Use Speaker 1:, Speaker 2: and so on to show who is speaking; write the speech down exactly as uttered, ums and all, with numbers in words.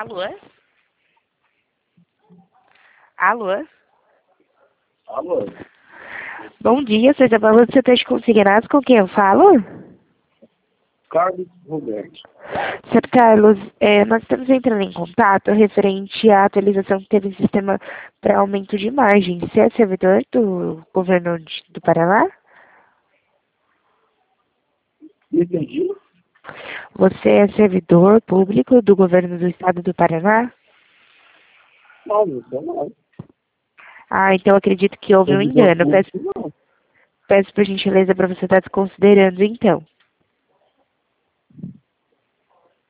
Speaker 1: Alô? Alô?
Speaker 2: Alô?
Speaker 1: Bom dia, você está falando do setor de consignados, com quem eu falo?
Speaker 2: Carlos Roberto.
Speaker 1: senhor Carlos, é, nós estamos entrando em contato referente à atualização que teve no sistema para aumento de margem. Você é servidor do governo de- do Paraná?
Speaker 2: Me entendi?
Speaker 1: Você é servidor público do governo do estado do Paraná?
Speaker 2: Não, não sou não.
Speaker 1: Ah, então acredito que houve um
Speaker 2: Servidor
Speaker 1: engano. Peço,
Speaker 2: público, não.
Speaker 1: peço por gentileza para você estar desconsiderando, então.